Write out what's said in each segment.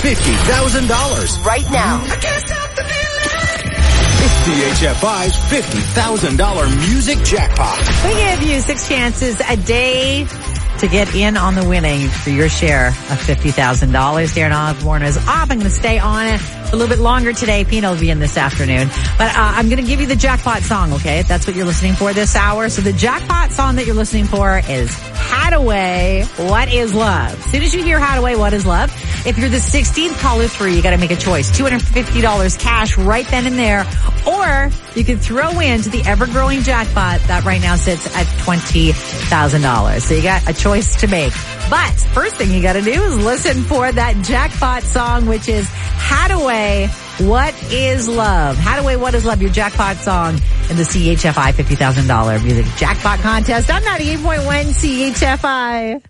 $50,000. Right now. It's CHFI's $50,000 music jackpot. We give you 6 chances a day to get in on the winning for your share of $50,000. Darren Osborne is off. I'm going to stay on it a little bit longer today. Pina will be in this afternoon. But I'm going to give you the jackpot song, okay? That's what you're listening for this hour. So the jackpot song that you're listening for is Hadaway, What Is Love? As soon as you hear Hadaway, What Is Love? If you're the 16th caller through, you got to make a choice. $250 cash right then and there. Or you can throw into the ever-growing jackpot that right now sits at $20,000. So you got a choice to make. But first thing you got to do is listen for that jackpot song, which is Hadaway, What Is Love? Hadaway, What Is Love? Your jackpot song in the CHFI $50,000 music jackpot contest on 98.1 CHFI.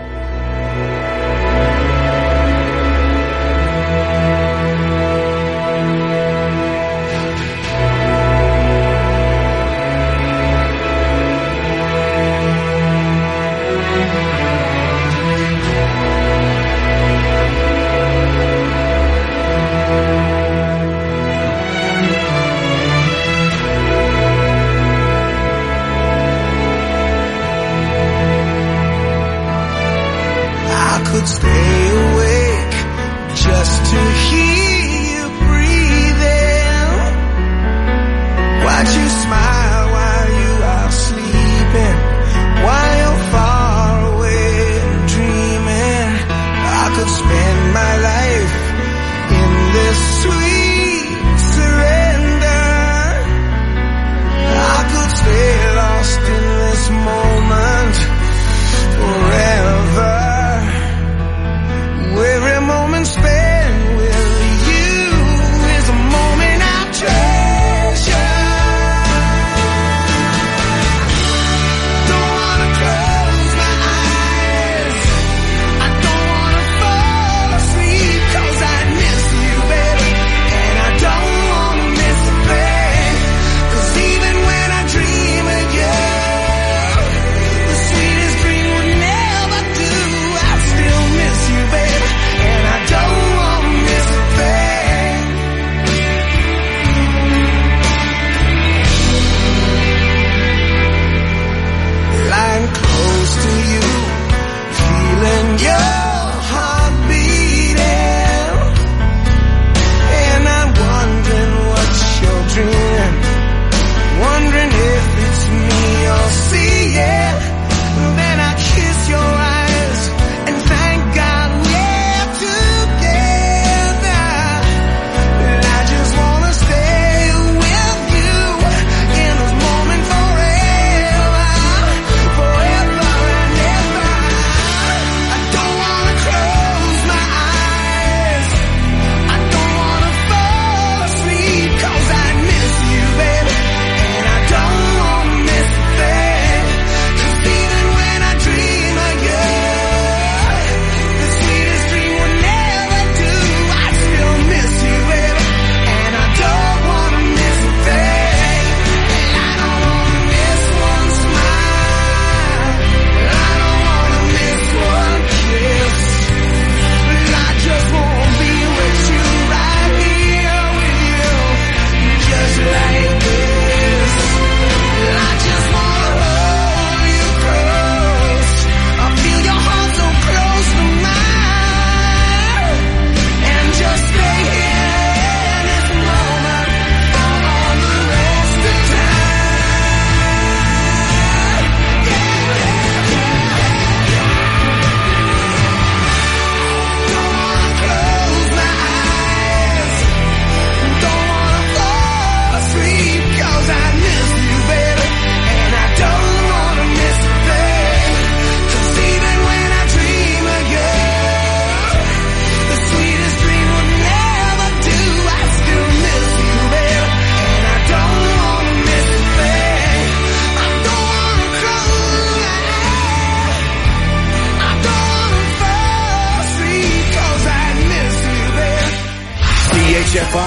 Could stay awake just to hear you breathing. Watch you smile while you are sleeping, while you're far away dreaming. I could spend my life in this sweet surrender. I could stay lost in this moment forever.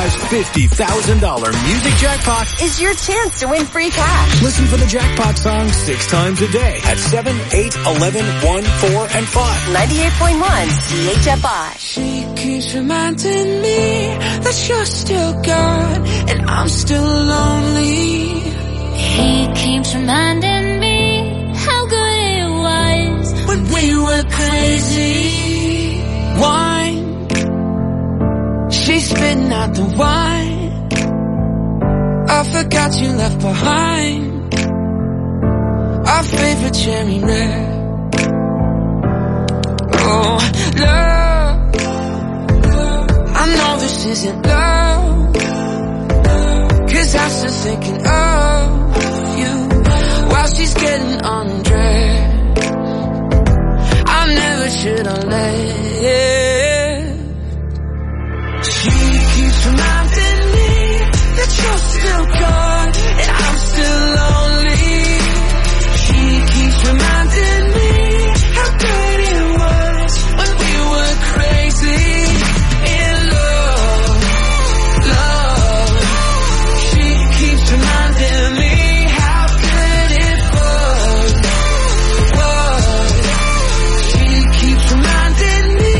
5's $50,000 music jackpot is your chance to win free cash. Listen for the jackpot song 6 times a day at 7, 8, 11, 1, 4, and 5. 98.1 CHFI. She keeps reminding me that you're still gone and I'm still lonely. He keeps reminding me how good it was when we were crazy. Wine, she's spitting out the wine. I forgot you left behind our favorite cherry red. Oh, love, I know this isn't love, 'cause I'm still thinking of you while she's getting undressed. I never should have left. She keeps reminding me that you're still gone and I'm still lonely. She keeps reminding me how good it was when we were crazy in love, love. She keeps reminding me how good it was. She keeps reminding me.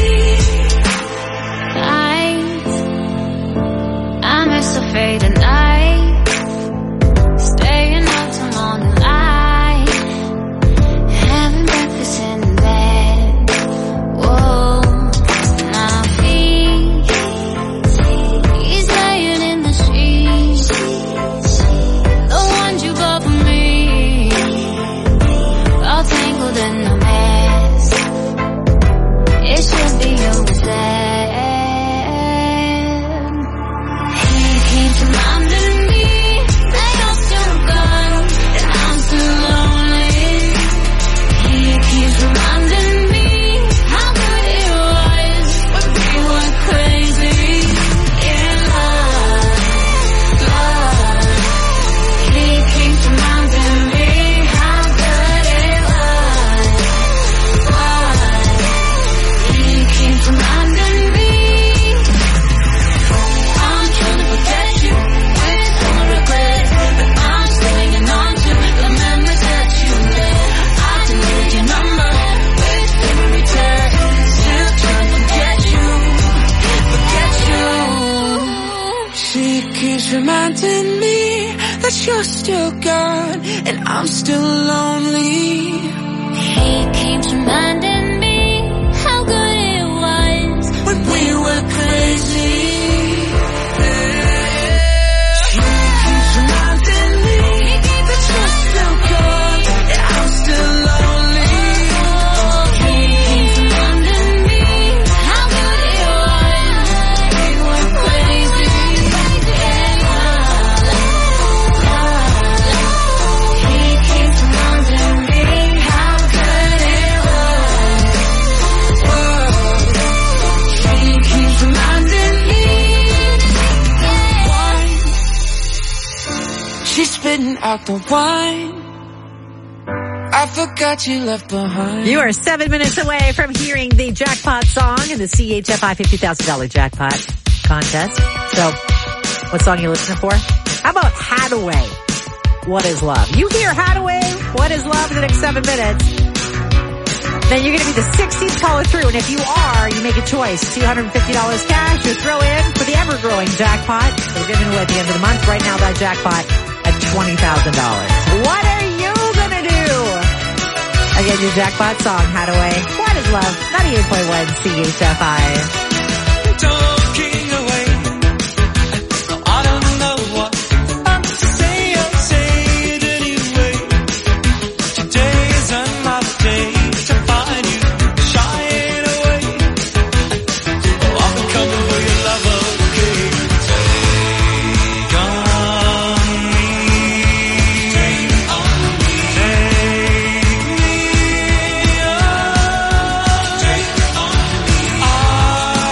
I miss the fading night, staying up till morning light, having breakfast in bed. Whoa, now he's laying in the sheets, the ones you bought for me, all tangled in a mess. It should be over there. He keeps reminding me that you're still gone and I'm still lonely. He keeps reminding me how good it was when we were crazy in love, love. He keeps reminding me how good it was. He keeps reminding me. I'm trying to forget you with some regret, but I'm still hanging on to the memories that you left. I deleted your number with every text, still trying to forget you, forget you. She keeps reminding me that you're still gone and I'm still lonely. He keeps reminding me how good it was When we were crazy. She keeps reminding me that you're still gone and I'm still lonely. He keeps reminding me how good it was. We were crazy in love. He keeps reminding me how good it was. She keeps reminding me. Wine, she's spitting out the wine. I forgot you left behind. You are 7 minutes away from hearing the jackpot song in the CHFI $50,000 jackpot contest. So, what song are you listening for? How about Hadaway? What is love? You hear Hadaway, What is love in the next 7 minutes. Then you're going to be the 16th caller through. And if you are, you make a choice. $250 cash or throw in for the ever-growing jackpot. We're giving away at the end of the month. Right now, that jackpot at $20,000. What are you going to do? Again, your jackpot song, Hadaway. What is love? 98.1 CHFI. Talking away. I don't know what I'm to say. I'll say it anyway. Today is another day to find you shying away. Oh, I've been coming for your love, okay. Take on me. Take on me. Take me on. Take on me.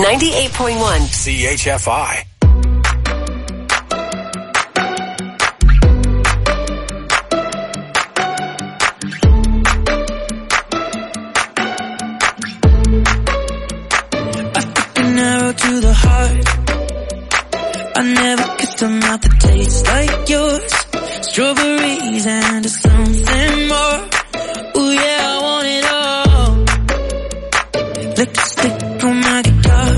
98.1 CHFI. An arrow to the heart. I never kissed a mouth that tastes like yours. Strawberries and something more. Ooh yeah, I want it all. Lipstick on my guitar.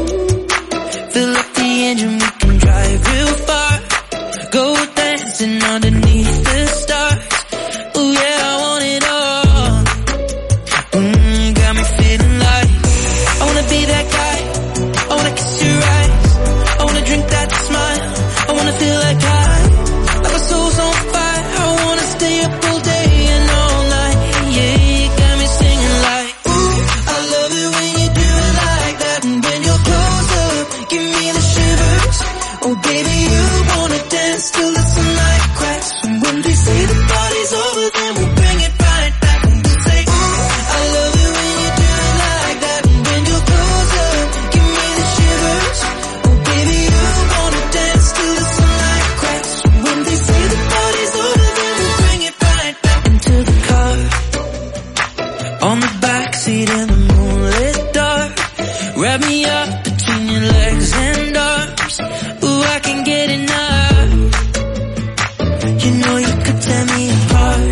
Fill up the engine, we can drive real far. Go dancing underneath the stars. Ooh yeah, I want it all. Got me feeling like I wanna be that guy. I wanna kiss your eyes. I wanna drink that smile. I wanna feel like like my soul's on fire. I wanna stay up all day and all night. Yeah, you got me singing like, ooh, I love it when you do it like that. And when you're close up, give me the shivers. Oh baby, you wanna dance till the sunlight cracks. And when they say the party's over, then we'll bring it right back. And we'll say, ooh, I love it when you do it like that. And when you're close up, give me the shivers. Oh baby, you wanna dance till the sunlight cracks. And when they say the party's over, then we'll bring it right back into the car. On the backseat in the moonlit dark. Wrap me up between your legs and arms. Ooh, I can get enough. You know you could tear me apart.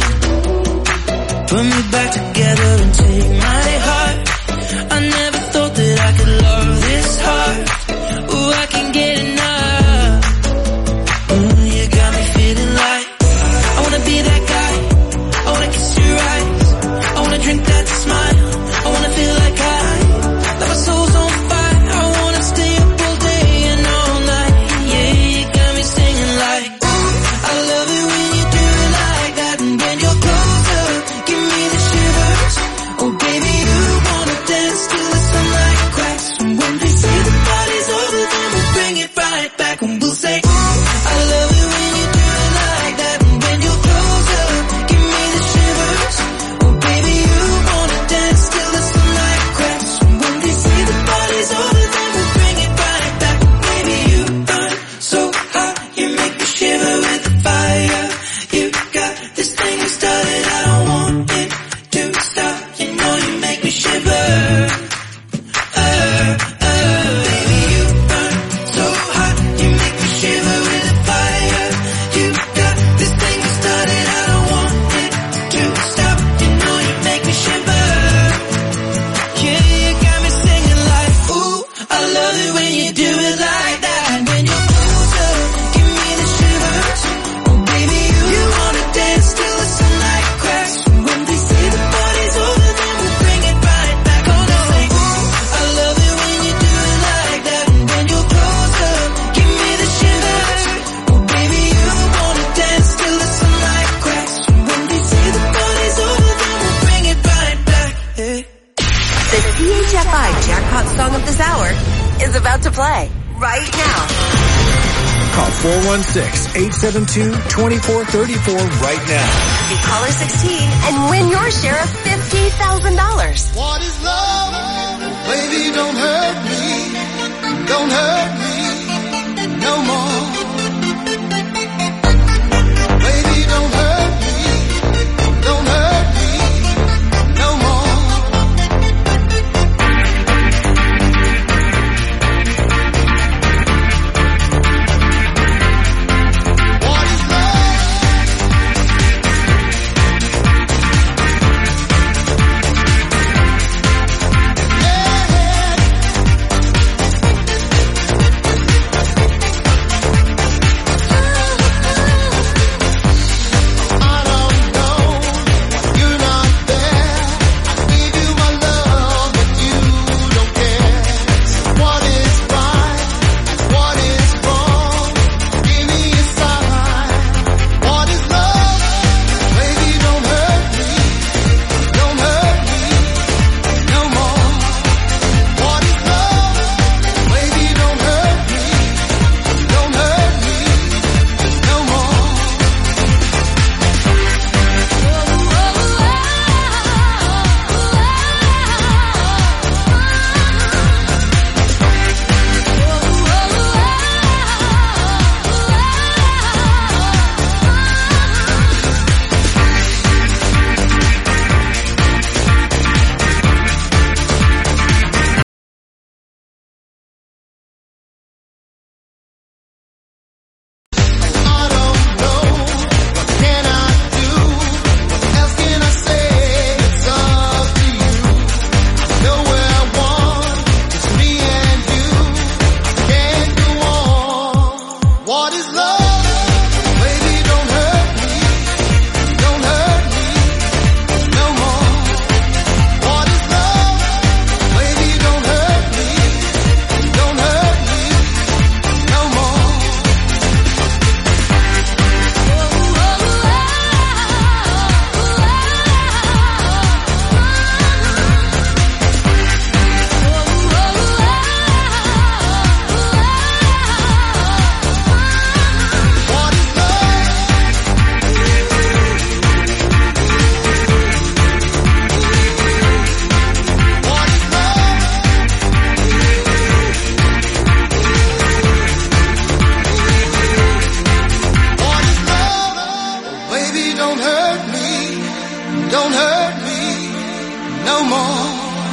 Put me back together and take my heart. I never thought that I could love this hard. Ooh, I can get enough. Ooh, you got me feeling like I wanna be that guy. I wanna kiss your eyes. I wanna drink that smile. I wanna feel like like my soul's on fire. I wanna stay up all day and all night. Yeah, you got me singing like, ooh, I love it when you do it like that. And when you're close up, give me the shivers. Oh baby, you wanna dance till the sunlight cracks. And when they say the party's over, then we'll bring it right back. And we'll say, ooh, I love it when you do it like that. And when you're close up, give me the shivers. Oh baby, you wanna dance till the sunlight cracks. And when they say the party's over, then we'll bring it right back. Baby, you burn so hot, you make me shiver with the fire. You got this thing started, I don't want it to stop. You know you make me shiver. Baby, you burn so hot, you make me shiver with the fire. You got this thing started, I don't want it to stop. You know you make me shiver. Yeah, you got me singing like, ooh, I love it when you do it like that. And when you're close up, give me the shivers. Oh baby, you wanna dance till the sunlight cracks. And when they say the party's over, then we'll bring it right back. Oh no, say, ooh, I love it when you do it like that. And when you're close up, give me the shivers. Oh baby, you wanna dance till the sunlight cracks. And when they say the party's over, then we'll bring it right back. Hey. The CHFI Jackpot Song of this hour is about to play right now. Call 416-872-2434 right now. Be caller 16 and win your share of $50,000. What is love? Baby, don't hurt me. Don't hurt me no more. Baby, don't hurt me. Don't hurt me no more. What is love? Yeah. don't hurt me, don't hurt me no more.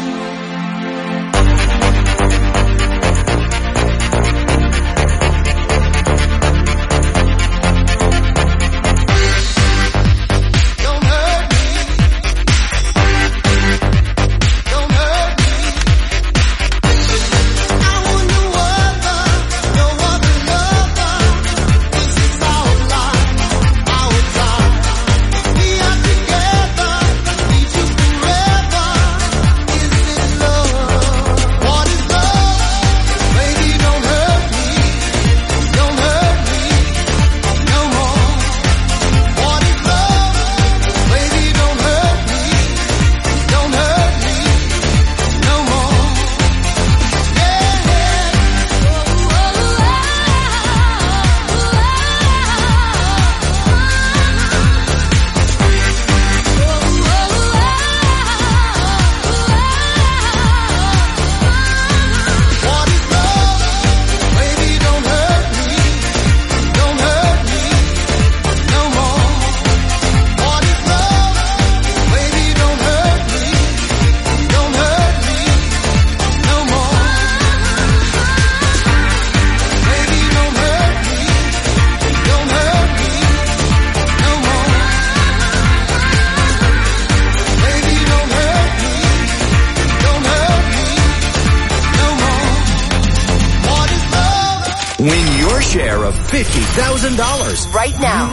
Win your share of $50,000 right now.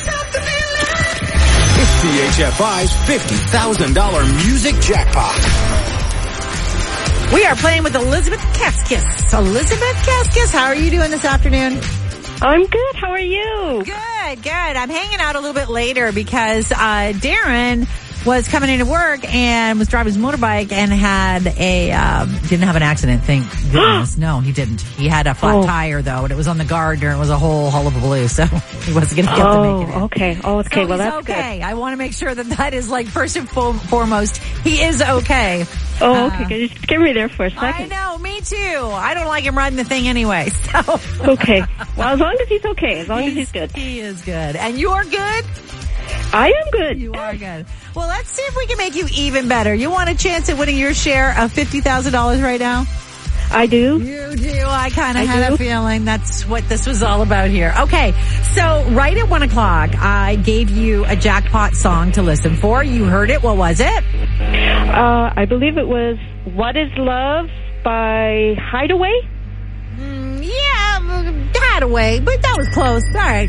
It's CHFI's $50,000 music jackpot. We are playing with Elizabeth Kaskis. Elizabeth Kaskis, how are you doing this afternoon? I'm good. How are you? Good, good. I'm hanging out a little bit later because Darren was coming into work and was driving his motorbike and had didn't have an accident, thank goodness. No, he didn't. He had a flat tire though, and it was on the Gardner and it was a whole hullabaloo, so he wasn't going to get to make it in. Okay. Oh, okay. So well, he's that's okay. good. I want to make sure that is like first and foremost, he is okay. Oh, okay. You just scared me there for a I second. know, me too. I don't like him riding the thing anyway, so. Okay. Well, as long as he's okay. As long as he's good. He is good. And you're good? I am good. You are good. Well, let's see if we can make you even better. You want a chance at winning your share of $50,000 right now? I do. You do. I kind of I had do. a feeling that's what this was all about here. Okay. So right at 1 o'clock, I gave you a jackpot song to listen for. You heard it. What was it? I believe it was What Is Love by Hideaway. Yeah, Hadaway, but that was close. All right.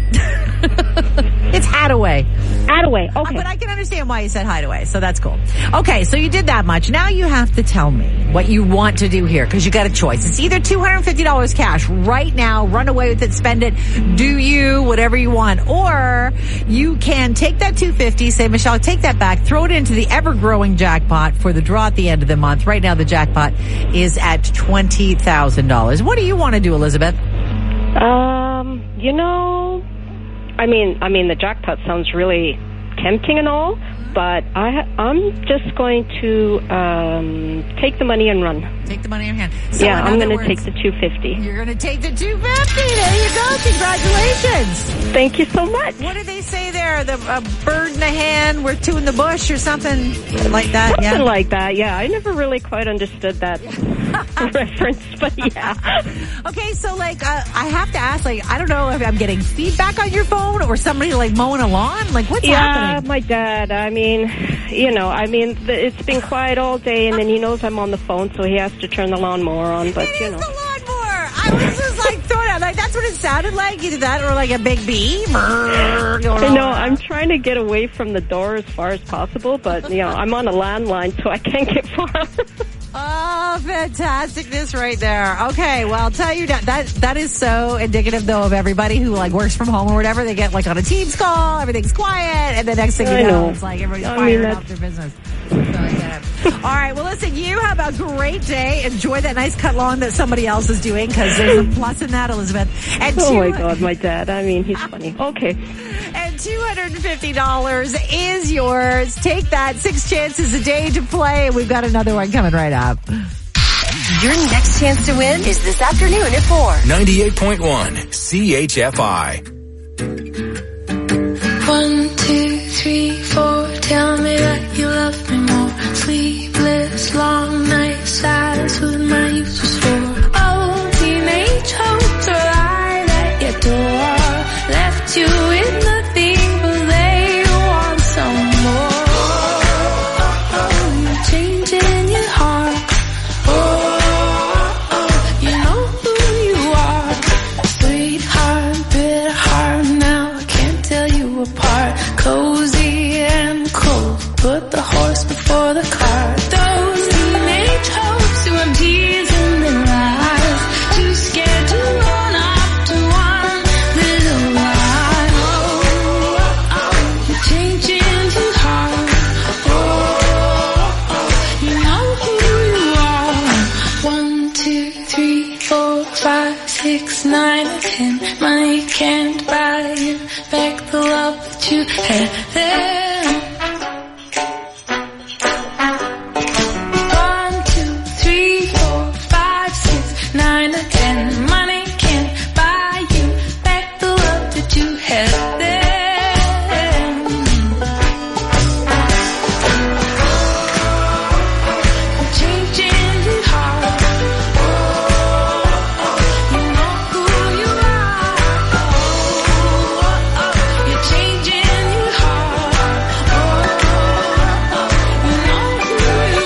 It's Hadaway. Hadaway. Okay. But I can understand why you said Hideaway, so that's cool. Okay, so you did that much. Now you have to tell me what you want to do here, because you got a choice. It's either $250 cash right now, run away with it, spend it, do you, whatever you want, or you can take that $250, say, Michelle, take that back, throw it into the ever-growing jackpot for the draw at the end of the month. Right now the jackpot is at $20,000. What do you want to do, Elizabeth? You know, I mean, the jackpot sounds really tempting and all, but I'm just going to take the money and run. Take the money in your hand. So yeah, in I'm other going to words, take the $250. You're going to take the $250. There you go. Congratulations. Thank you so much. What did they say there? The bird in the hand, we're two in the bush, or something like that? Something like that, yeah. I never really quite understood that reference, but yeah. Okay, so like, I have to ask, like, I don't know if I'm getting feedback on your phone or somebody like mowing a lawn. Like, what's happening? Yeah, my dad. I mean, it's been quiet all day, and then he knows I'm on the phone, so he has to turn the lawnmower on. But It you is know, the lawnmower. I was just like throwing out, like that's what it sounded like. Either that or like a big bee. I'm trying to get away from the door as far as possible, but I'm on a landline, so I can't get far. Oh, fantasticness right there. Okay, well, I'll tell you that is so indicative though of everybody who like works from home or whatever. They get like on a Teams call, everything's quiet, and the next thing you know, it's like everybody's firing up their business. So I get it. All right, well, listen, you have a great day. Enjoy that nice cut lawn that somebody else is doing, because there's a plus in that, Elizabeth. And oh my God, my dad. I mean, he's funny. Okay. And $250 is yours. Take that. 6 chances a day to play. We've got another one coming right up. Your next chance to win is this afternoon at 4. 98.1 CHFI. 1, 2, 3. apart. Cozy and cold, put the horse before the cart. Those teenage hopes who have tears in their eyes, too scared to run up to one little lie. You're changing too hard. You know who you are. 1, 2, 3, 4, 5, 6, 9, 10. Money can't buy you back the love that you had then. 1, 2, 3, 4, 5, 6, 9, 10. Money can't buy you back the love that you had then. You're changing too hard. You know who you are. You're changing too hard. You know who you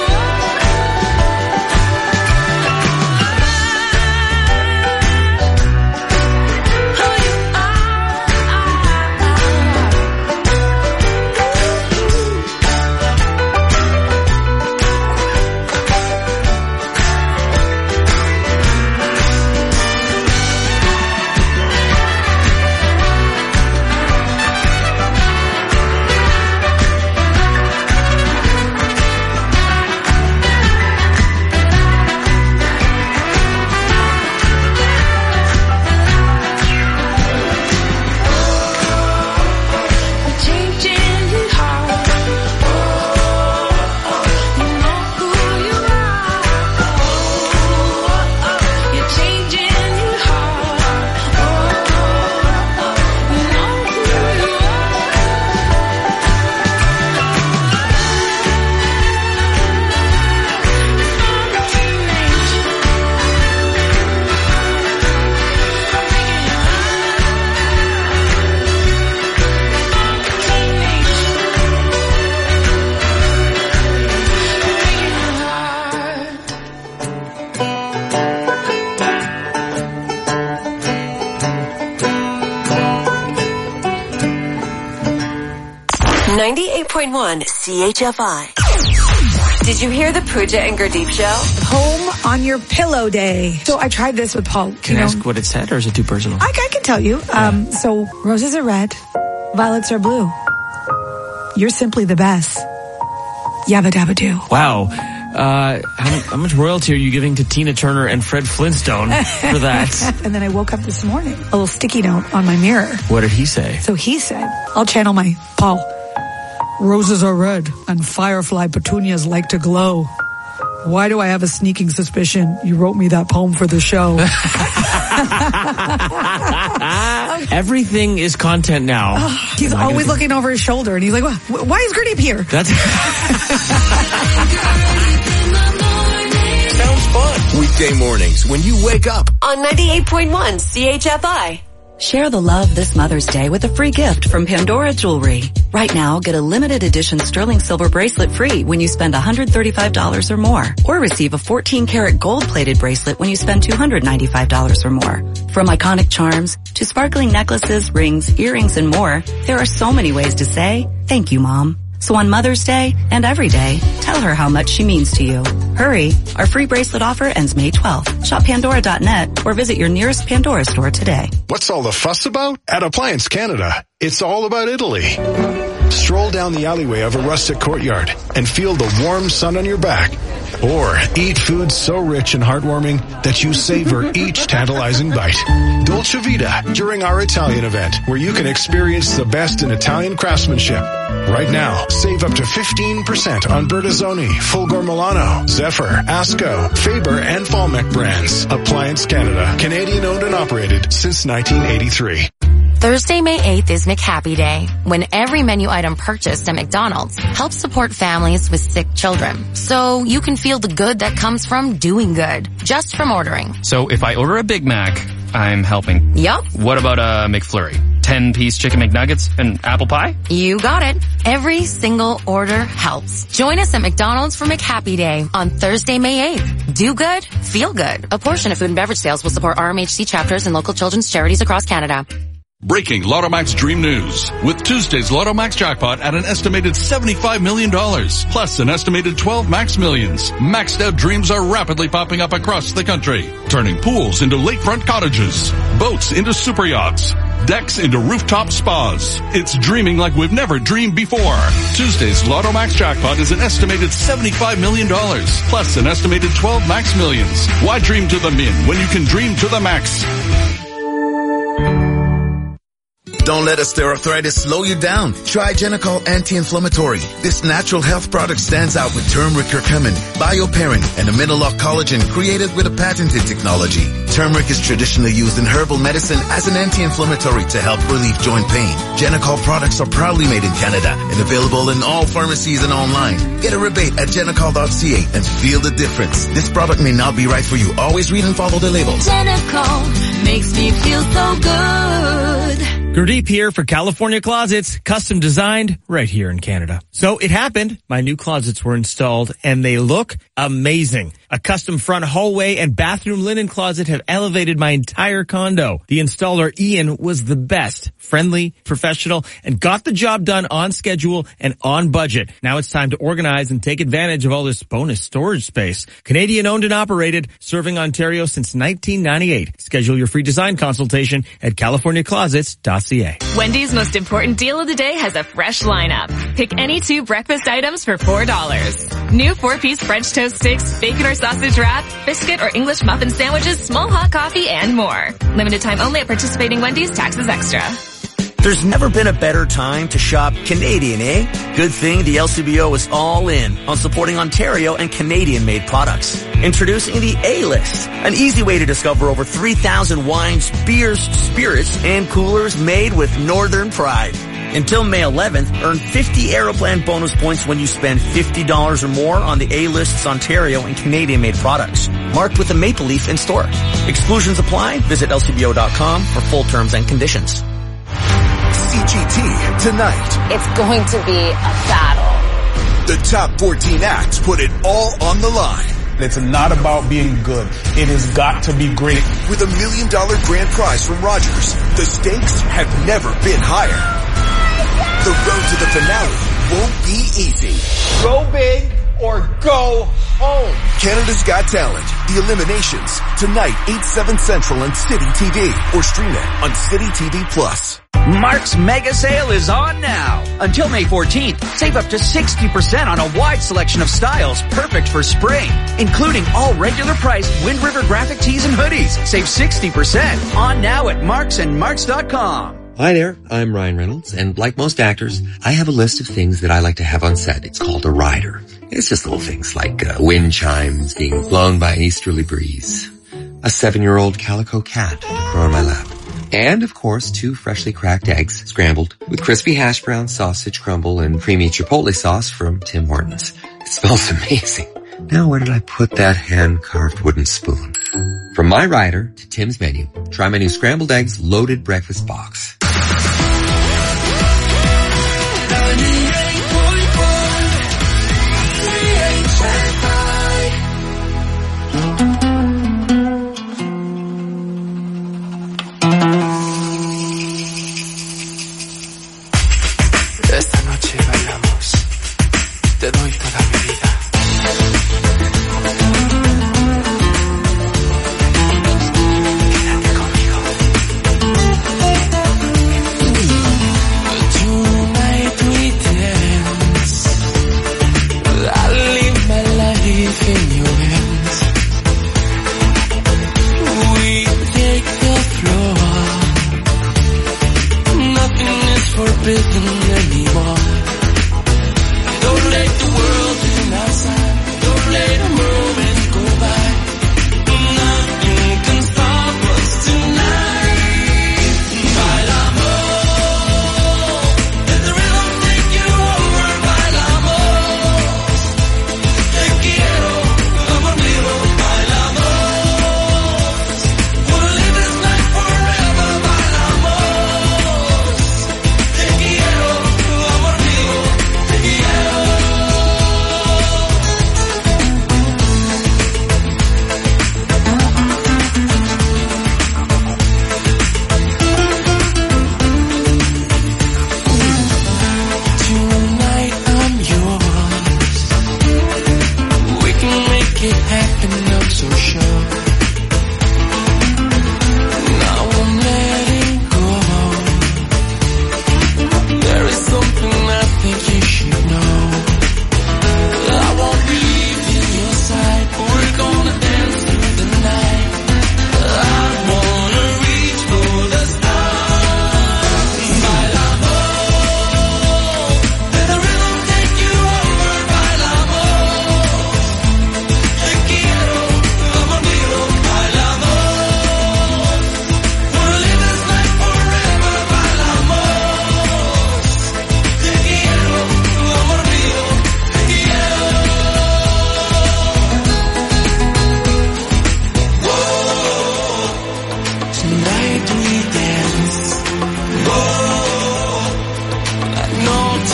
CHFI. Did you hear the Pooja and Gurdeep show? Home on your pillow day. So I tried this with Paul. Can I ask what it said, or is it too personal? I can tell you. So roses are red, violets are blue. You're simply the best. Yabba dabba doo. Wow. How much royalty are you giving to Tina Turner and Fred Flintstone for that? And then I woke up this morning, a little sticky note on my mirror. What did he say? So he said, I'll channel my Paul. Roses are red and firefly petunias like to glow. Why do I have a sneaking suspicion you wrote me that poem for the show? Everything is content now. He's always looking over his shoulder and he's like, why is Gurdeep here? That's Sounds fun. Weekday mornings when you wake up. On 98.1 CHFI. Share the love this Mother's Day with a free gift from Pandora Jewelry. Right now, get a limited edition sterling silver bracelet free when you spend $135 or more. Or receive a 14-karat gold-plated bracelet when you spend $295 or more. From iconic charms to sparkling necklaces, rings, earrings, and more, there are so many ways to say, thank you, Mom. So on Mother's Day and every day, tell her how much she means to you. Hurry, our free bracelet offer ends May 12th. Shop Pandora.net or visit your nearest Pandora store today. What's all the fuss about? At Appliance Canada, it's all about Italy. Stroll down the alleyway of a rustic courtyard and feel the warm sun on your back. Or eat food so rich and heartwarming that you savor each tantalizing bite. Dolce Vita during our Italian event, where you can experience the best in Italian craftsmanship. Right now, save up to 15% on Bertazzoni, Fulgor Milano, Zephyr, Asco, Faber, and Falmec brands. Appliance Canada, Canadian owned and operated since 1983. Thursday, May 8th is McHappy Day, when every menu item purchased at McDonald's helps support families with sick children. So you can feel the good that comes from doing good, just from ordering. So if I order a Big Mac, I'm helping. Yup. What about a McFlurry? 10-piece chicken McNuggets and apple pie? You got it. Every single order helps. Join us at McDonald's for McHappy Day on Thursday, May 8th. Do good, feel good. A portion of food and beverage sales will support RMHC chapters and local children's charities across Canada. Breaking Lottomax Dream News. With Tuesday's Lottomax jackpot at an estimated $75 million, plus an estimated 12 max millions. Maxed out dreams are rapidly popping up across the country, turning pools into lakefront cottages, boats into super yachts, decks into rooftop spas. It's dreaming like we've never dreamed before. Tuesday's Lottomax jackpot is an estimated $75 million, plus an estimated 12 max millions. Why dream to the min when you can dream to the max? Don't let osteoarthritis slow you down. Try Genicol Anti-Inflammatory. This natural health product stands out with turmeric curcumin, bioperin, and amino-lock collagen created with a patented technology. Turmeric is traditionally used in herbal medicine as an anti-inflammatory to help relieve joint pain. Genicol products are proudly made in Canada and available in all pharmacies and online. Get a rebate at genicol.ca and feel the difference. This product may not be right for you. Always read and follow the labels. Genicol makes me feel so good. Gurdeep here for California Closets, custom designed right here in Canada. So it happened. My new closets were installed and they look amazing. A custom front hallway and bathroom linen closet have elevated my entire condo. The installer, Ian, was the best, friendly, professional, and got the job done on schedule and on budget. Now it's time to organize and take advantage of all this bonus storage space. Canadian owned and operated, serving Ontario since 1998. Schedule your free design consultation at californiaclosets.ca. Wendy's most important deal of the day has a fresh lineup. Pick any 2 breakfast items for $4. New 4-piece French toast sticks, bacon or sausage wrap, biscuit or English muffin sandwiches, small hot coffee, and more. Limited time only at participating Wendy's, taxes extra. There's never been a better time to shop Canadian, eh? Good thing the LCBO is all in on supporting Ontario and Canadian-made products. Introducing the A-List, an easy way to discover over 3,000 wines, beers, spirits, and coolers made with Northern pride. Until May 11th, earn 50 Aeroplan bonus points when you spend $50 or more on the A-List's Ontario and Canadian-made products, marked with a maple leaf in store. Exclusions apply. Visit lcbo.com for full terms and conditions. CGT tonight. It's going to be a battle. The top 14 acts put it all on the line. It's not about being good. It has got to be great. With $1 million grand prize from Rogers, the stakes have never been higher. The road to the finale won't be easy. Go big or go home. Canada's Got Talent. The Eliminations. Tonight, 8/7 Central on City TV. Or stream it on City TV Plus. Mark's mega sale is on now. Until May 14th, save up to 60% on a wide selection of styles perfect for spring, including all regular priced Wind River graphic tees and hoodies. Save 60% on now at Marks and Marks.com. Hi there, I'm Ryan Reynolds, and like most actors, I have a list of things that I like to have on set. It's called a rider. It's just little things like wind chimes being blown by an easterly breeze, a 7-year-old calico cat to crow on my lap, and, of course, 2 freshly cracked eggs scrambled with crispy hash brown sausage crumble and creamy chipotle sauce from Tim Hortons. It smells amazing. Now where did I put that hand-carved wooden spoon? From my rider to Tim's menu, try my new scrambled eggs loaded breakfast box. Esta noche bailamos, te doy toda mi vida. Quédate conmigo. Tonight we dance. I live my life in your hands. We take the floor. Nothing is forbidden anymore. Don't let the world deny.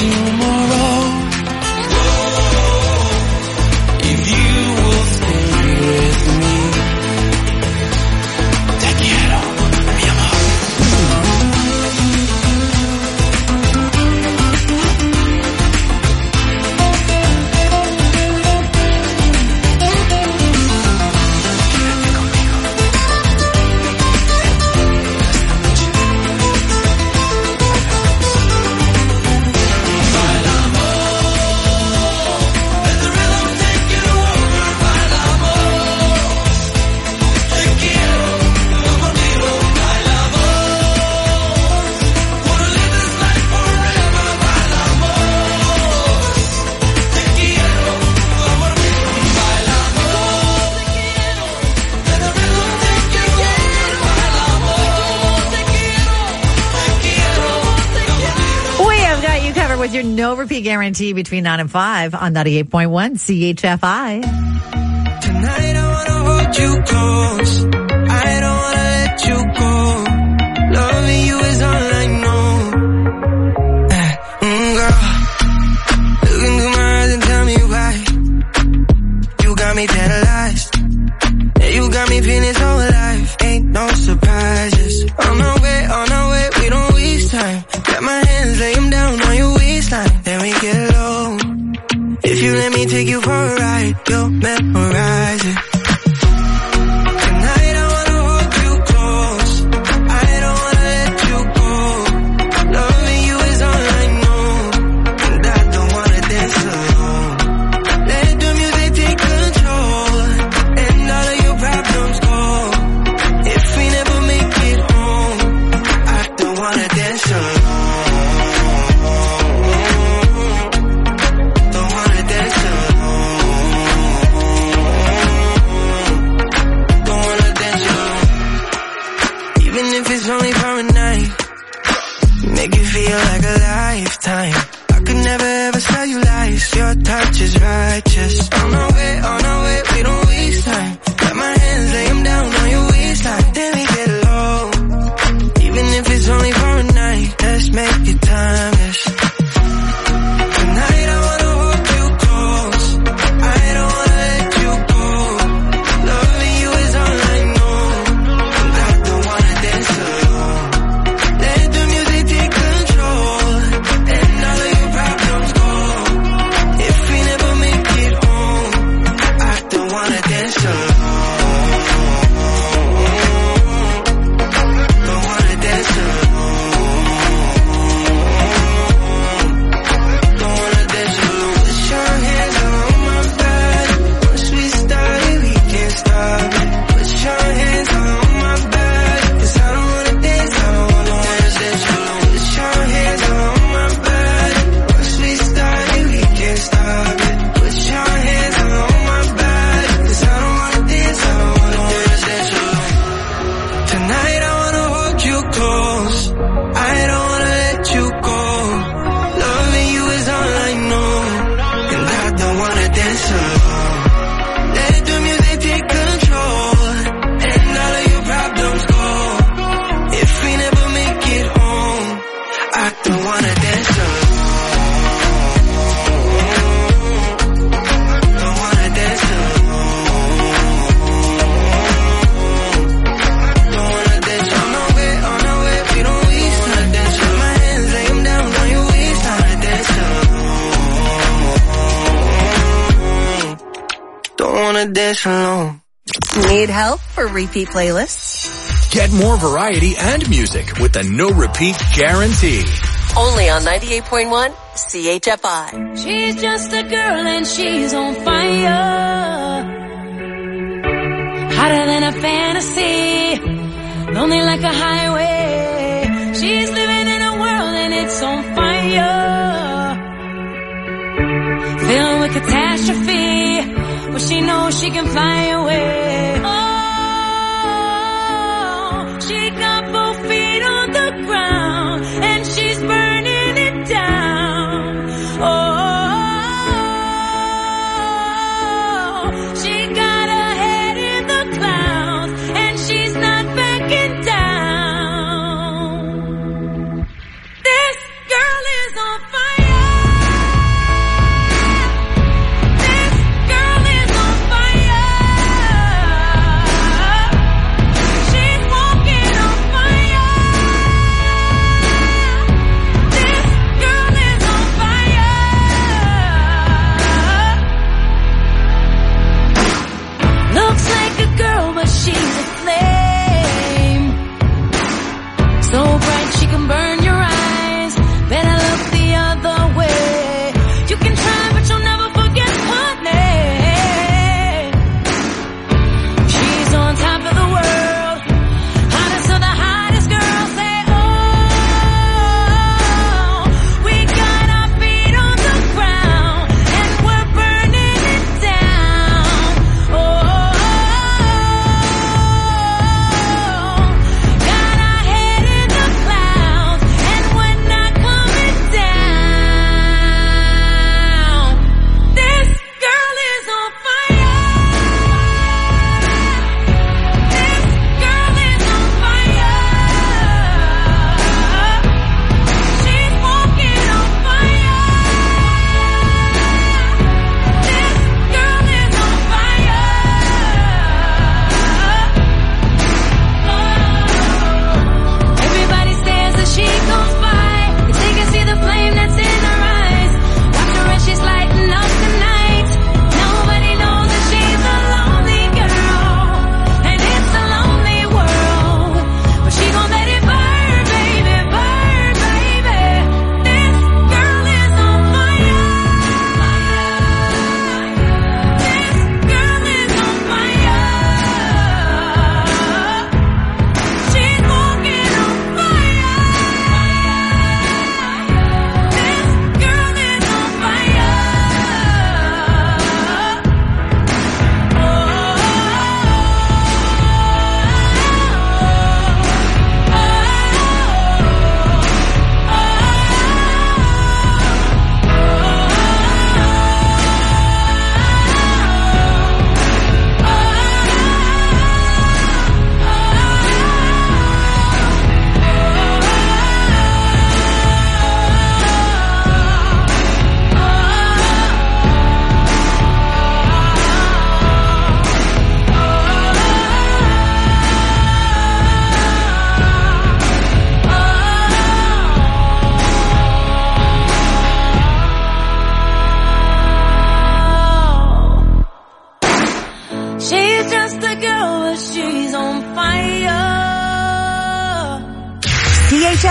tomorrow. If you will stay with me, te quiero, mi amor. With your no repeat guarantee between 9 and 5 on 98.1 CHFI. Tonight I wanna hold you close. I don't wanna let you go. Loving you is all I know. Girl, look into my eyes and tell me why. You got me paralyzed. Yeah, you got me feeling so alive. Ain't no surprises. On our way, we don't waste time. Got my hands, lay them down on your waistline. Then we get low. If you let me take you for a ride, you'll memorize it. Tonight I wanna hold you close. I don't wanna let you go. Loving you is all I know. And I don't wanna dance alone. Let the music take control. And all of your problems go. If we never make it home, I don't wanna dance alone. It's only for a night. Make it feel like a lifetime. I could never ever tell you lies. Your touch is righteous. On our way, we don't waste time. Got my hands, lay them down on your waistline. Then we get low. Even if it's only for a night, let's make it timeless. Tonight I wanna hold you close. I don't wanna let you go. Loving you is all I know. And I don't wanna dance alone. Let the music take control. And all of your problems go. If we never make it home, I don't wanna dance alone. Don't wanna dance alone. Don't wanna dance alone. Put your hands on my body. Once we started, we can't stop it. Put your hands on my body. 'Cause I don't wanna dance, I don't wanna dance alone. Put your hands on my body. Once we started, we can't stop it. Put your hands on my body. 'Cause I don't wanna dance, I don't wanna dance alone. Tonight I wanna hold you close. I don't wanna let you go. Loving you is all I know. And I don't wanna dance alone. Let the music take control. And all of your problems go. If we never make it home, I don't wanna dance alone. Don't wanna dance alone. Don't wanna dance on our way, we don't waste time. Dance with my hands, lay them down on your waistline. Dance alone. Don't wanna dance alone. Need help for repeat playlists? Get more variety and music with the no repeat guarantee. Only on 98.1 CHFI. She's just a girl and she's on fire. Hotter than a fantasy. Lonely like a highway. She's living in a world and it's on fire. Filled with catastrophe. But she knows she can fly away. Oh, she got both feet on the ground and she's burning it down. Oh, she got her head in the clouds and she's not backing down. This girl is on fire.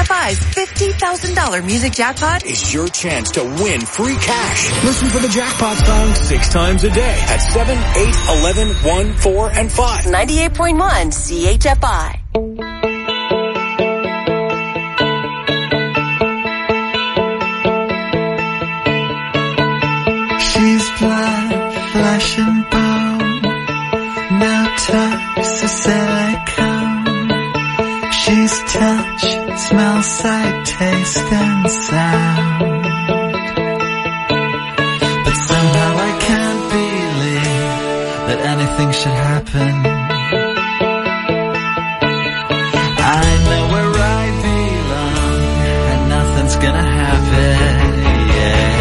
CHFI's $50,000 music jackpot is your chance to win free cash. Listen for the jackpot song 6 times a day at 7, 8, 11, 1, 4, and 5. 98.1 CHFI. She's blood, flesh and bone, no tox or silicone. She's touch, smell, sight, taste and sound. But somehow I can't believe that anything should happen. I know where I belong and nothing's gonna happen, yeah.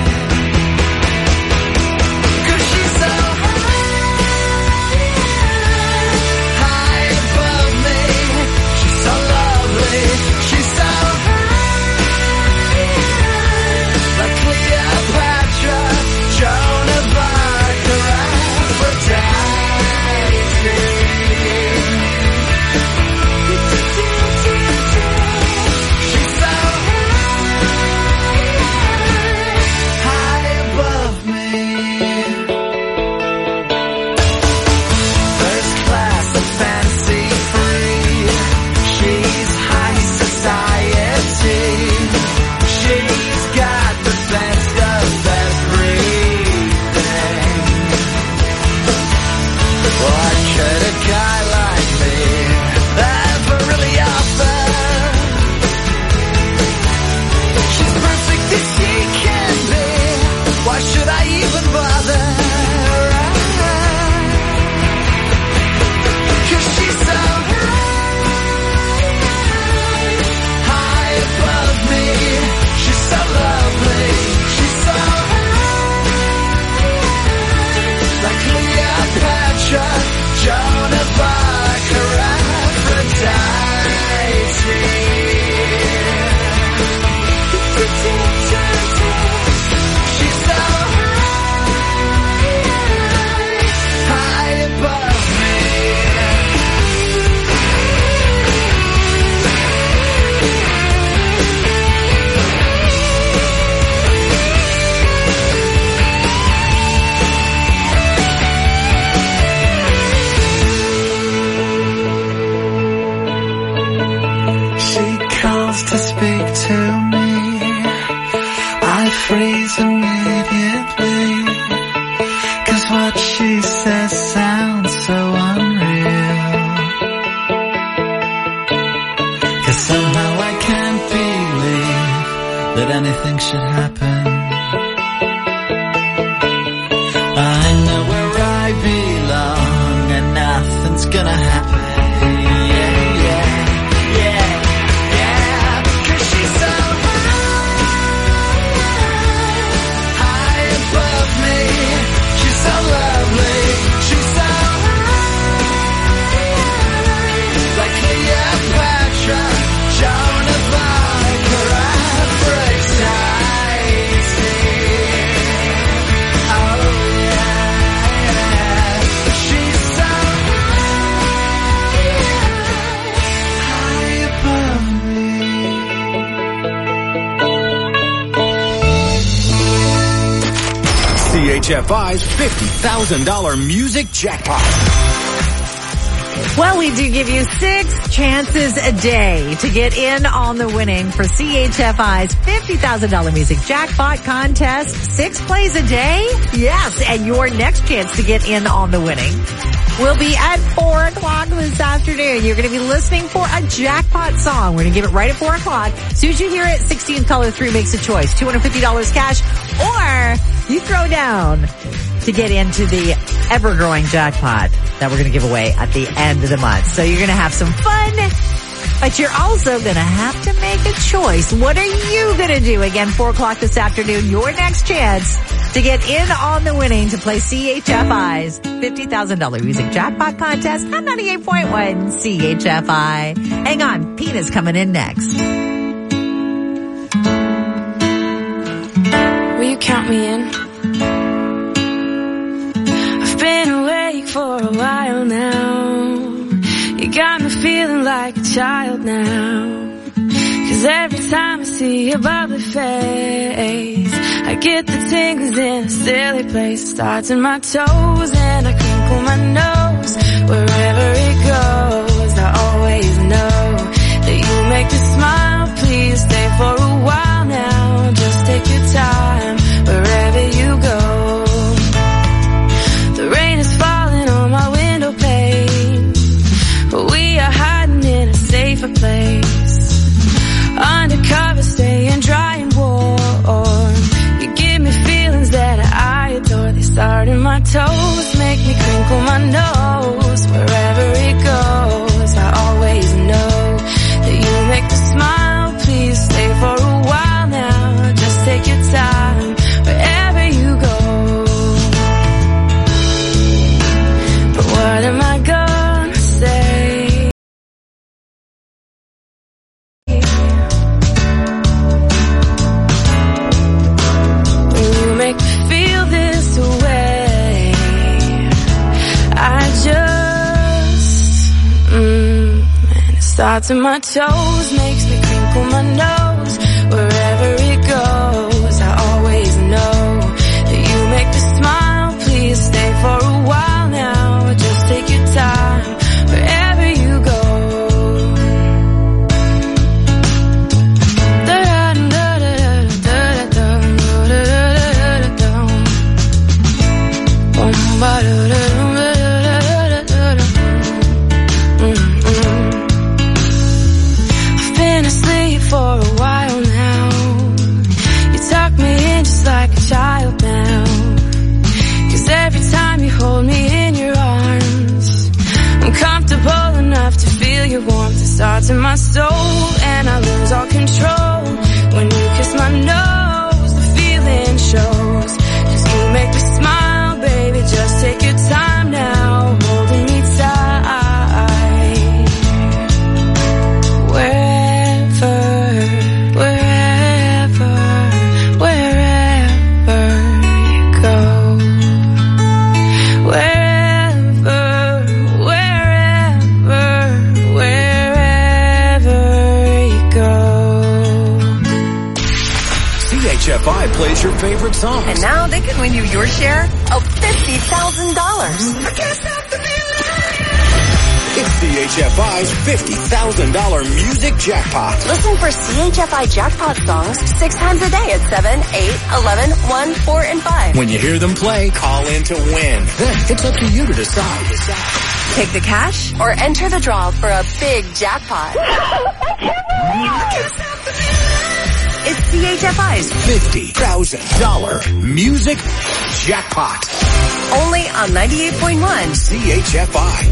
CHFI's $50,000 music jackpot. Well, we do give you 6 chances a day to get in on the winning for CHFI's $50,000 music jackpot contest. 6 plays a day? Yes, and your next chance to get in on the winning will be at 4 o'clock this afternoon. You're going to be listening for a jackpot song. We're going to give it right at 4 o'clock. As soon as you hear it, 16 color 3 makes a choice. $250 cash, or you throw down to get into the ever-growing jackpot that we're going to give away at the end of the month. So you're going to have some fun, but you're also going to have to make a choice. What are you going to do? Again, 4 o'clock this afternoon, your next chance to get in on the winning to play CHFI's $50,000 music jackpot contest on 98.1 CHFI. Hang on, Pina's coming in next. Will you count me in? I've been awake for a while now. You got me feeling like a child now. 'Cause see your bubbly face. I get the tingles in a silly place. Starts in my toes and I crinkle my nose. Wherever it goes, I always know that you make me smile. Please stay for a while now. Just take your time wherever you go. The rain is falling on my window pane, but we are hiding in a safer place. Undercover, staying dry and warm. You give me feelings that I adore. They start in my toes, make me crinkle my nose. Wherever it goes, I always know that you make me smile. Please stay for a while now. Just take your time wherever you go. But what am I gonna say? When you make me feel this way, I just, and it starts in my toes, makes me crinkle my nose. Wherever it goes, I always know that you make me smile. Please stay for a while now. Just take your time wherever you go. I've been asleep for a while now. You tuck me in just like a child now. 'Cause every time you hold me in your arms, I'm comfortable enough to feel your warmth. It starts in my soul and I lose all control. When you kiss my nose, the feeling shows. 'Cause you make me smile, baby, just take your time now, holding me tight. Wherever you go. Wherever you go. CHFI plays your favorite songs. And now they can win you your share of $50,000. It's CHFI's $50,000 music jackpot. Listen for CHFI jackpot songs 6 times a day at 7, 8, 11, 1, 4, and 5. When you hear them play, call in to win. Then it's up to you to decide. Take the cash or enter the draw for a big jackpot. It's CHFI's $50,000 music jackpot. Only on 98.1 CHFI.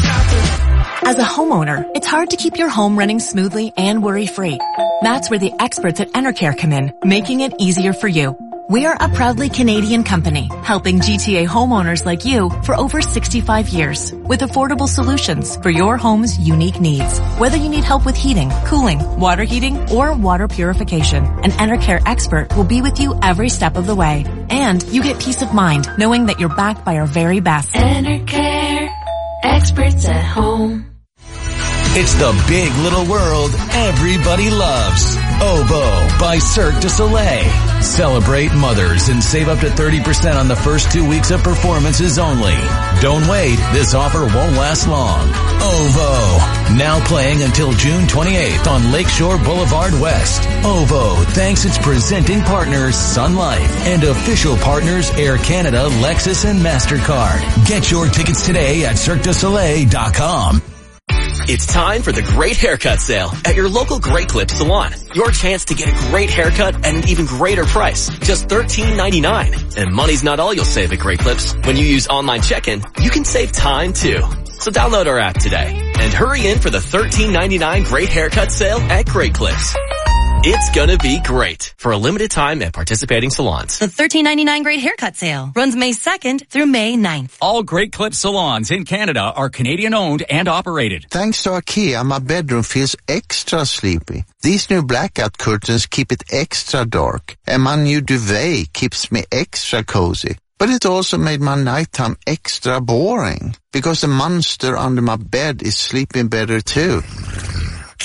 As a homeowner, it's hard to keep your home running smoothly and worry-free. That's where the experts at Enercare come in, making it easier for you. We are a proudly Canadian company, helping GTA homeowners like you for over 65 years with affordable solutions for your home's unique needs. Whether you need help with heating, cooling, water heating, or water purification, an Enercare expert will be with you every step of the way. And you get peace of mind knowing that you're backed by our very best. Enercare, experts at home. It's the big little world everybody loves. OVO by Cirque du Soleil. Celebrate mothers and save up to 30% on the first 2 weeks of performances only. Don't wait. This offer won't last long. OVO. Now playing until June 28th on Lakeshore Boulevard West. OVO thanks its presenting partners Sun Life and official partners Air Canada, Lexus, and MasterCard. Get your tickets today at CirqueDuSoleil.com. It's time for the Great Haircut Sale at your local Great Clip salon. Your chance to get a great haircut at an even greater price. Just $13.99. And money's not all you'll save at Great Clips. When you use online check-in, you can save time too. So download our app today and hurry in for the $13.99 Great Haircut Sale at Great Clips. It's gonna be great for a limited time at participating salons. The $13.99 Great Haircut Sale runs May 2nd through May 9th. All Great Clip salons in Canada are Canadian owned and operated. Thanks to IKEA, my bedroom feels extra sleepy. These new blackout curtains keep it extra dark, and my new duvet keeps me extra cozy. But it also made my nighttime extra boring, because the monster under my bed is sleeping better too.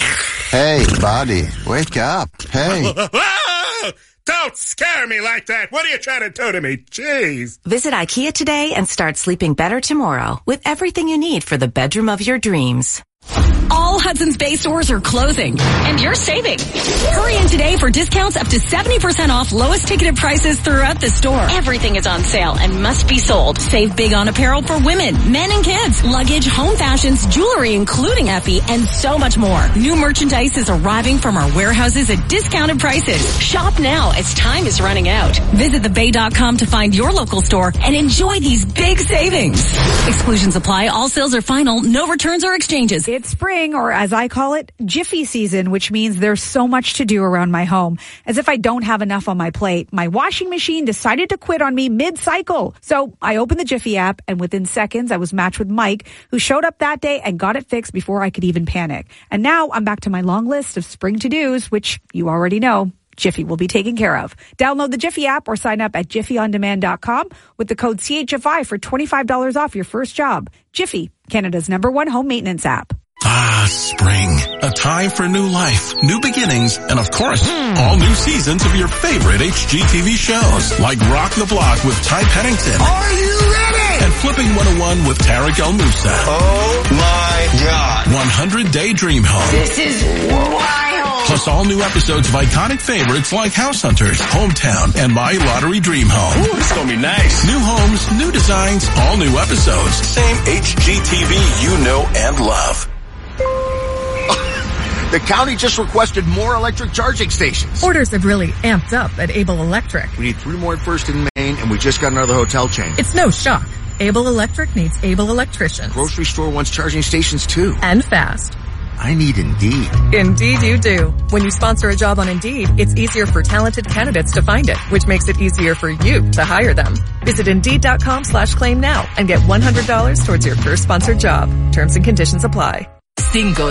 Hey, buddy, wake up. Hey. Don't scare me like that. What are you trying to do to me? Jeez. Visit IKEA today and start sleeping better tomorrow with everything you need for the bedroom of your dreams. All Hudson's Bay stores are closing, and you're saving. Hurry in today for discounts up to 70% off lowest ticketed prices throughout the store. Everything is on sale and must be sold. Save big on apparel for women, men, and kids, luggage, home fashions, jewelry, including Effie, and so much more. New merchandise is arriving from our warehouses at discounted prices. Shop now as time is running out. Visit thebay.com to find your local store and enjoy these big savings. Exclusions apply. All sales are final. No returns or exchanges. It's spring, or as I call it, Jiffy season, which means there's so much to do around my home. As if I don't have enough on my plate, my washing machine decided to quit on me mid-cycle. So I opened the Jiffy app, and within seconds, I was matched with Mike, who showed up that day and got it fixed before I could even panic. And now I'm back to my long list of spring to-dos, which you already know Jiffy will be taken care of. Download the Jiffy app or sign up at jiffyondemand.com with the code CHFI for $25 off your first job. Jiffy, Canada's #1 home maintenance app. Ah, spring. A time for new life, new beginnings, and of course, all new seasons of your favorite HGTV shows, like Rock the Block with Ty Pennington. Are you ready? And Flipping 101 with Tarek El Moussa. Oh my God. 100-Day Dream Home. This is wild. Plus all new episodes of iconic favorites like House Hunters, Hometown, and My Lottery Dream Home. Ooh, it's gonna be nice. New homes, new designs, all new episodes. Same HGTV you know and love. The county just requested more electric charging stations. Orders have really amped up at Able Electric. We need 3 more at First in Maine, and we just got another hotel chain. It's no shock. Able Electric needs able electricians. Grocery store wants charging stations too. And fast. I need Indeed. Indeed you do. When you sponsor a job on Indeed, it's easier for talented candidates to find it, which makes it easier for you to hire them. Visit Indeed.com/claim now and get $100 towards your first sponsored job. Terms and conditions apply. Cinco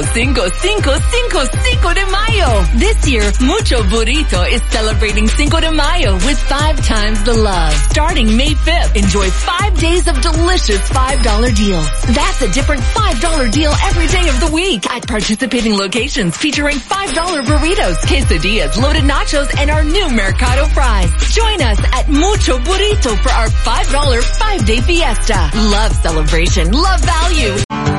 de Mayo. This year, Mucho Burrito is celebrating Cinco de Mayo with 5 times the love. Starting May 5th, enjoy 5 days of delicious $5 deals. That's a different $5 deal every day of the week at participating locations featuring $5 burritos, quesadillas, loaded nachos, and our new Mercado fries. Join us at Mucho Burrito for our $5 5-day fiesta. Love celebration, love value.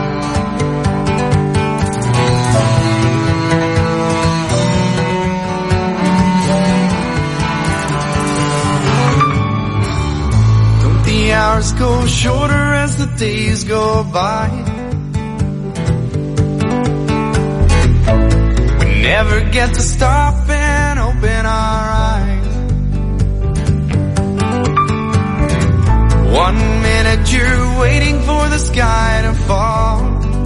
The hours go shorter as the days go by. We never get to stop and open our eyes. 1 minute you're waiting for the sky to fall,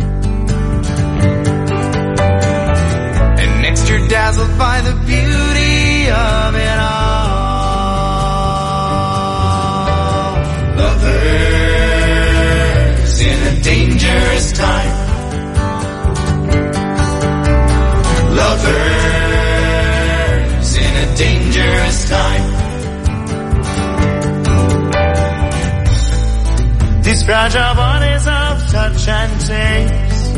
and next you're dazzled by the beauty of it all. Lovers in a dangerous time. Lovers in a dangerous time. These fragile bodies of touch and taste.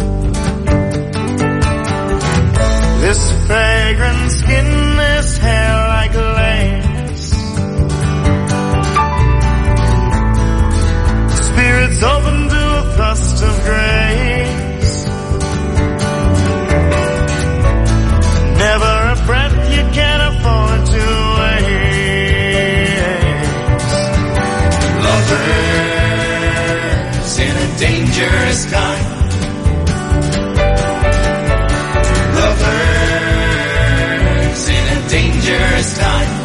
This fragrant skin, this hair like lace. Spirits open to a thrust of grace. Never a breath you can afford to waste. Lovers in a dangerous time. Lovers in a dangerous time.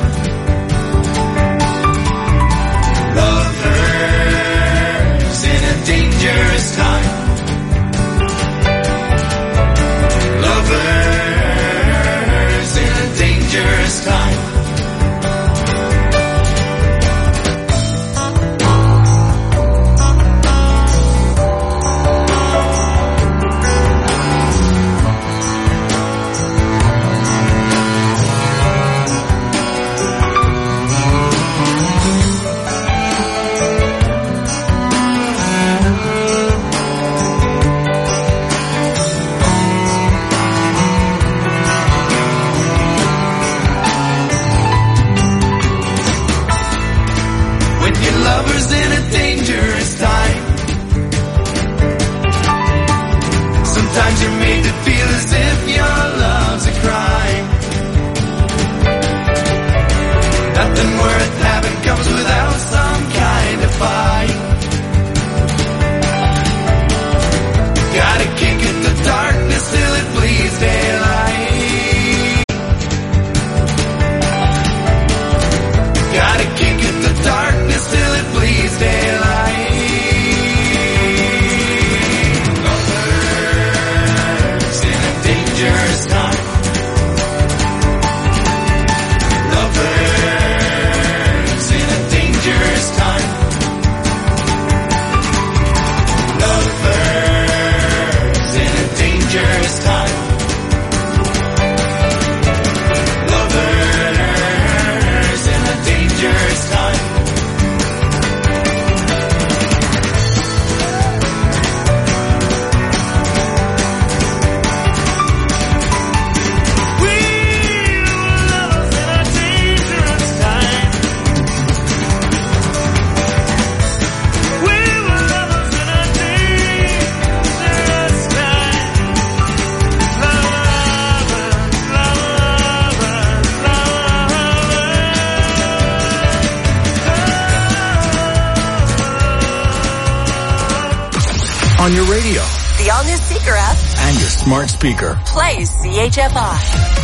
on your radio The all-new Seeker app and your smart speaker. plays CHFI.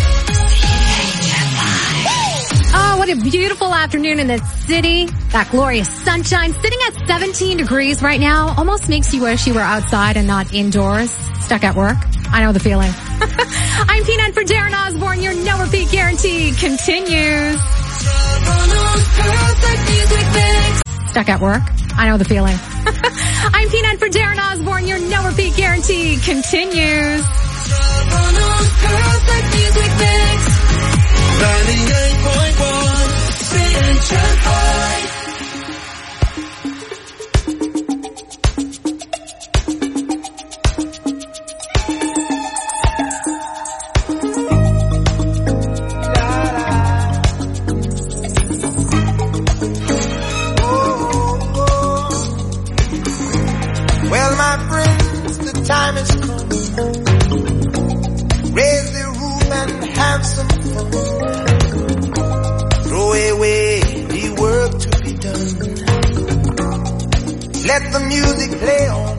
Oh, what a beautiful afternoon in the city. That glorious sunshine sitting at 17 degrees right now almost makes you wish you were outside and not indoors, stuck at work. I know the feeling. I'm Peanut for Darren Osborne. Your no repeat guarantee continues. Stuck at work. I know the feeling. I'm Peanut for Darren Osborne. Your no repeat guarantee continues. 98.1 CHFI. Well, my friends, the time has come. Raise the roof and have some fun. Throw away the work to be done. Let the music play on.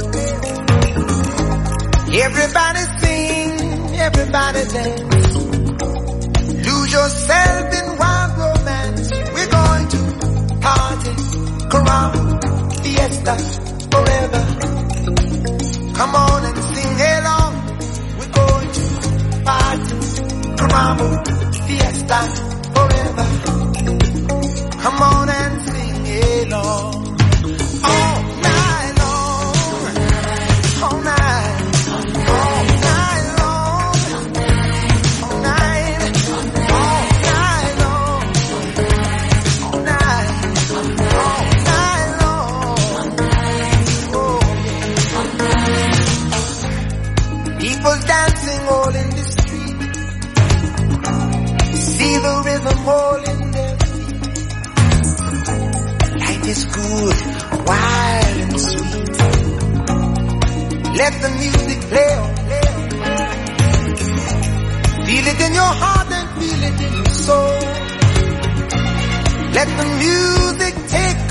Everybody sing, everybody dance. Lose yourself in wild romance. We're going to party, caramba, fiesta, forever. Come on and sing along. We're going to party, caramba, fiesta, forever. Come on and sing along. All night long. All night. All night long. All night. All night long. All night. All night long. People dancing all in the street. See the rhythm all in their feet. Life is good, wild and sweet. Let the music play on. Feel it in your heart and feel it in your soul. Let the music take